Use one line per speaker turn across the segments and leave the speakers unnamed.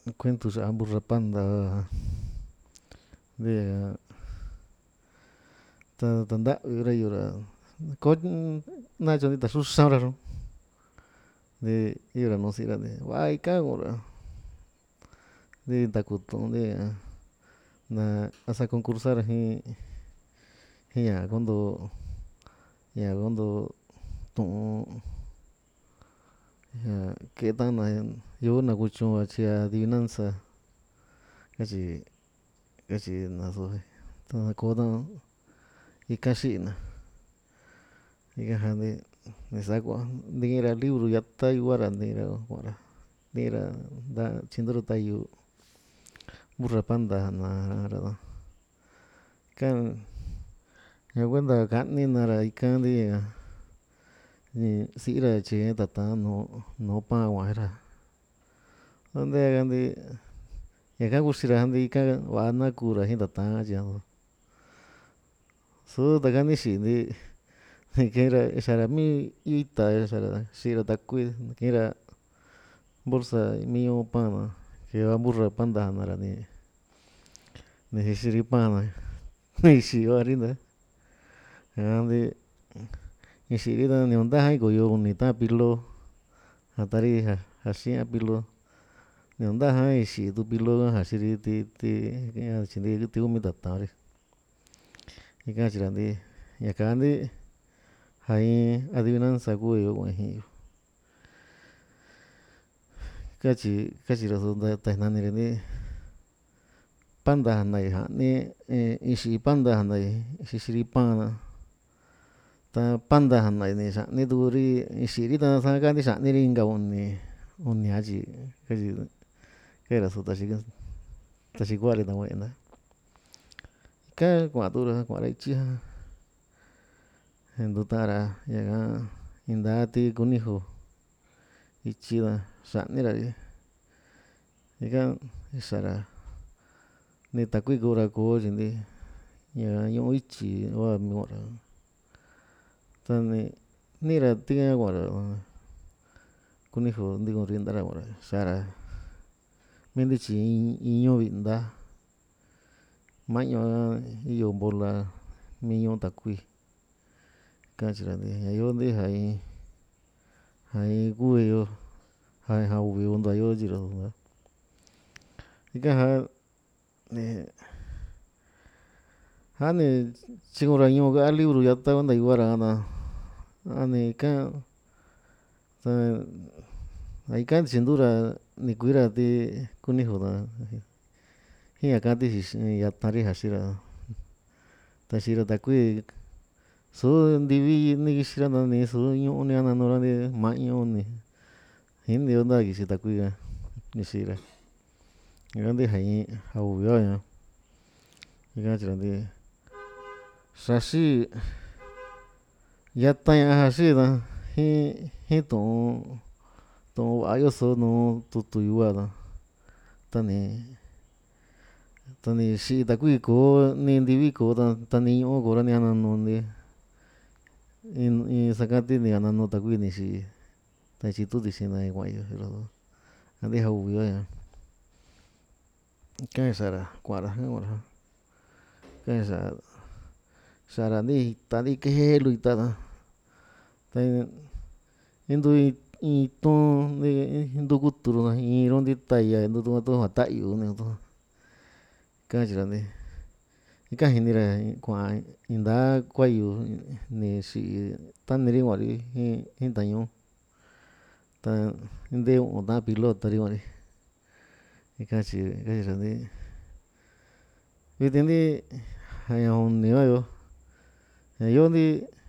Cuento ya burra panda de tanda ura yura ko na chon ta sus sabra ro de yura no sira de vai ka ora de takuton de na asa concursar ya gondo tu ya que tan na yo na kuchon achia adivinanza kachi kachi na so ta ko dan ikashina ika jande ne sakua ndira libro ya ta iguara ndira ora ndira da chindoro tayu burra panda na ra kan ya cuenta kani nara ikandi ni sira che tata no pa guara donde gandi ya ka kusira handi ka wana kura hin tata ya so da gani shi ni kera shara mi ita shara shira takui kera bolsa mío pana que va burra panda nara ni shiri pana ni shi arinda andi ni shiri da ni onda hai goyo ni ta pilo hatari hashia pilo ni onda hai shi tu pilo hashiri ti ya chindi ti umi tata ika chirandi ya kandi hai adivinanza kuyo kueji kachi raso da ta nani reni panda nai ha ni ishi panda nai shishiri pana ta panda nai ni sa ni duri shiri ta sa ka ni sa ni ringa uni aji kachi kera so tashi kuare ta wena ka kwa tura kwa ichi ndutara ya ga indati kunijo ichi da sa ni ra ika isara ni takui kura ko chindi ya yo ichi wa mi ora ta ni ra tiga guara kunijo ndigo rindara guara sara mendi chi iño vinda maño iyo bola miño takui kachira de ya yo de hai gue yo hai ha uvi onda yo jiro ika ni chingora yo ga libro ya ta onda iguara na ani ka ta ai kan sindura ni kuira ti kunijo da hiya kati ya tari hashira tashira takui so ndivi ni gishira na ni so ñu ni ana nora de maño ni hindi onda gishi takui ga gishira grande hai au yo ya ika chirandi sashi ya ta ya hashi da hi ton ayo so no tutu yua da tani shi takui ko ni ndivi ko ta ni ño ko ra ni ana no ni in sakati ni ana no takui ni shi ta chi tu dixi na gua yo ro andi jau yo ya ka sara kuara ngora ka sara ni ta di ke lu ta da ta indu ton ni indu kuturu na in rondi ta ya indu to ta yu ni to ka chirandi ika jinira kua inda kuayu ni shi ta ni ri wari hin ta ñu ta nde u'un pilota ri wari ika chirandi viti ndi ja uni yo ja yo ndi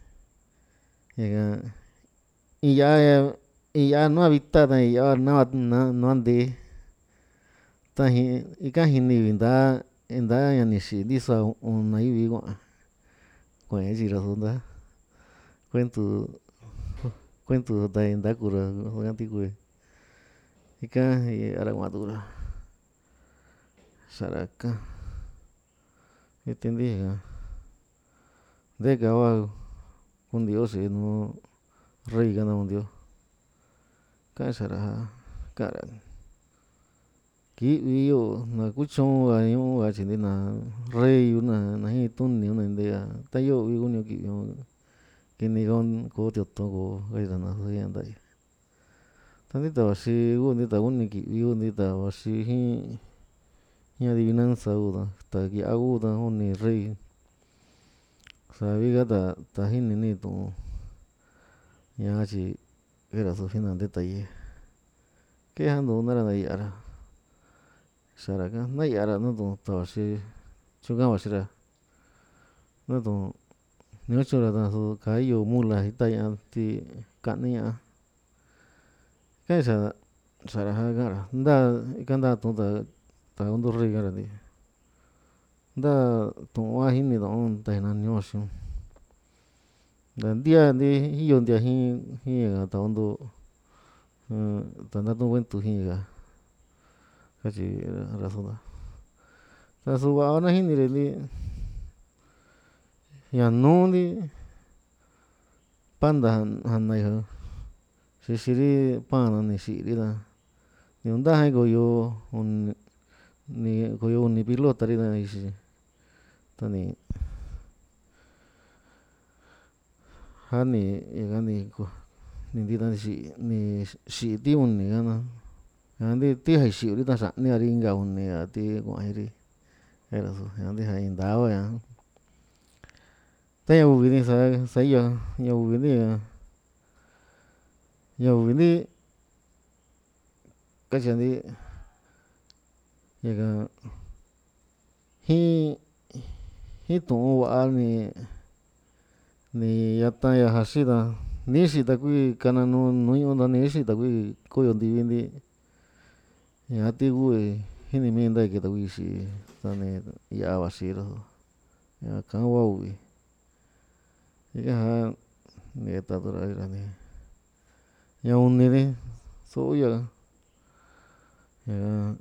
in ya'a nua vita ta in ya'a nua nte ta ika jini vinda ña ni xi ntisoa una ivi kua'a kue'e chira sonda kuentu ta inda kura nti kue ika ara kuatura sara ka viti ndi nte kava kundio si nu rey kana kundio ka sara kara. ki'vi guio'u na kuchonga ñu'uga chinde na rey una naji tuni una nthia ta yo kunio ki'io kini ko tioton ko gaina juian nda tandi ta baxi gunita uni ki'vi gunita baxi jin adivinanza guda tagia guda uni rey sabiga ta jini ni ton ña chi era su fina detalle kejando nara na yara xara ka na yara na ton tabaxi chukan baxira na ton ño chora taso kayo mula itaña ti kani ña'a kaisa xara ja kara nda ikanta ton ta ondo rey kara ni nda ton a jini don taina ñoxo nda ntia ndi iyo ntia jin ta ondo ta ndatun kuentu jinga kachi razonda taso va'a na jinire ni ña nundi panda jana ya xixiri pan ni xirida niunda koyo uni pilota rida ixi tani jani gani ko ni ntida ni xi ti uni gana andi ti ja xi'uri ta xa'ni ari inka uni a ti kua'iri era su andi ja intava ña taña uvi ni sa iyo ña uvi ni kachandi ñaka jin tu'un va'a ni yata ya jaxida nixi takui kana nu ñu'unda nixi takui koyo ntivi nti ña ti kui jini mi nta ki takui xi tani ya'a baxi ra ña ka kua uvi ika ja netatura ni ña uni ni so'oya ña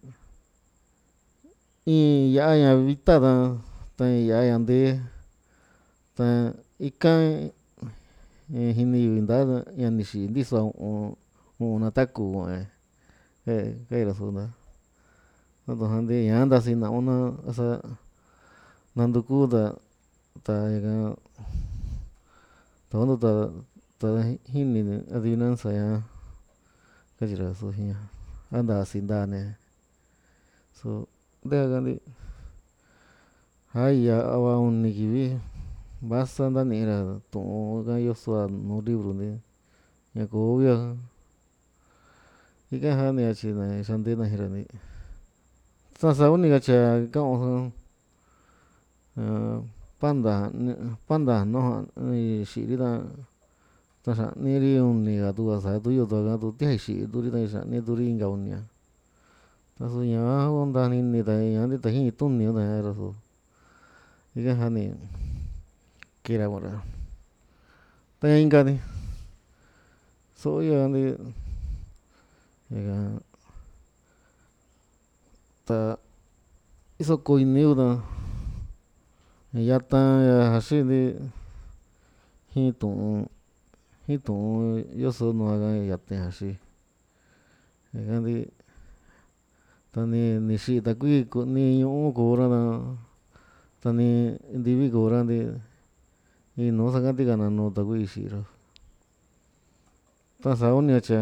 in ya'a ña vita ta ya'a ña nte ta ikan jini yu nta ña nixi ntisoa u'un na taku kaira su nta natojua nti ñaa ntasi na'u na asa nantuku ta ñaka ta ondo ta jini adivinanza ña kachira su jiña a ntasi ntane su ntea kanti ja ya'a uni kivi vasa nta ni'ira tu'un ka yosoa nu libru nti ña koo via ika ja ni kachi na xa ntena jira ni sa'sa uni kachia ka'un panda jano xiri ta xa'niri uni ka tu sa tu yoto ka tu ti ja xi'i turi ta xa'ni turi inka unia taso ñaa kunta nini ta ña nti tajii tuni ña ra su ika ja ni kira kua'ra taña inka ni so'oya nti ñaka ta isoko ini kuta yata jaxi nti jin tu'un yoso nua ka yate jaxi ñaka nti ta ni xi takui ni ñu'u kora ta ni ntivi kora nti in nu sakati ka nanu takui xi'ira tasa uni kachia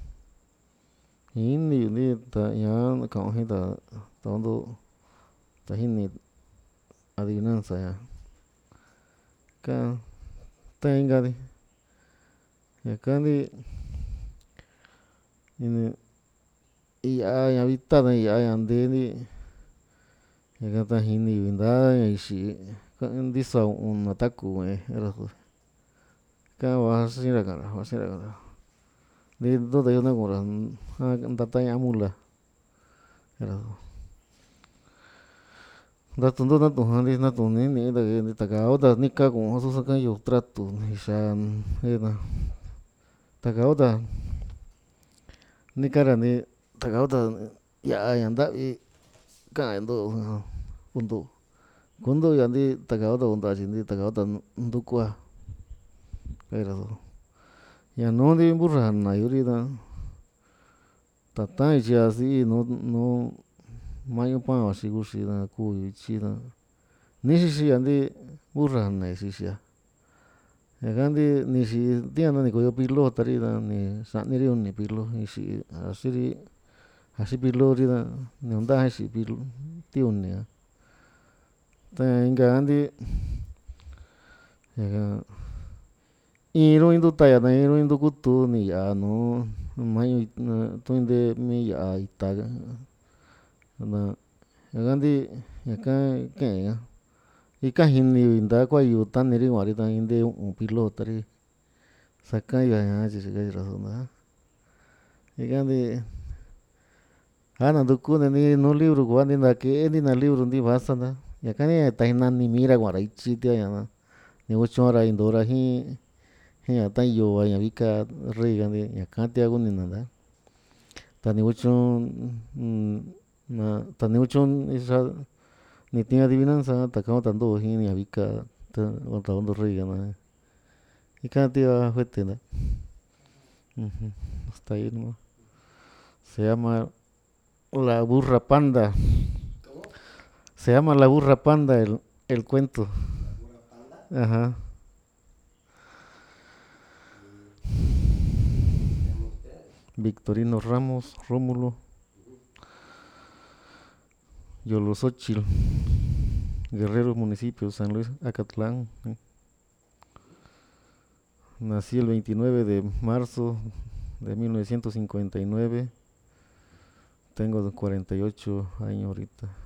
jini yu nti ta ñaa ka'un jin ta ondo ta jini adivinanza ña ka taña inka ni ñaka nti ya'a ña vita ta ya'a ña nte nti ñaka ta jini yu nta ña ixi ntisoa u'un na taku ra su ka vaxira ka'ra nti ntote yo ntakura ja ntata ña'a mula ra ntatunto natuja nti natuni ni'i ta ke'e nti takao ta nika ku'un so sakayo tratu ni xa takao ta nika ra nti takao ta ya'a ña ntavi ka'an nto kuntu ya nti takao ta kuntua chi nti takao ta ntukua kaira su ña nu nti burra jana yuri ta ta'an ichia si'i nu maño pan xiguxida kuy chida nixixi andi burra nexixia yakandi nixi diana ni koyo pilota rida ni xa'niri uni pilu ixi axiri axi pilu rida niunda ixi pilu ti unia ta inkandi yaka iinru indutaya ta iinru indu kutu ni ya'a nuu maño tuinde mi ya'a ita na yakandi ñaka ke'en ika jini nda kuayu taniri kuari ta inde u'un pilotari sakaña ña chixikaxi razonda ikandi a nantukuni nu libru kuandi nake'eni na libru ndi vasana ñakani ta jinanimira kua'ara ichi tiaña ni kuchonra indora jin ña tayo'o ña vika rrei kandi ñaka tia kunina nta ta ni kuchon ta ni kuchon ixa ni tiin adivinanza taka tandoo jin ña vika takundo rrei kana ika tia kuete nta hasta ahí nomás se llama la burra panda. Se llama la burra panda el cuento. Ajá. Victorino Ramos, Rómulo, Yolosochil, Guerrero, municipio San Luis Acatlán. Nací el 29 de marzo de 1959. Tengo 48 años ahorita.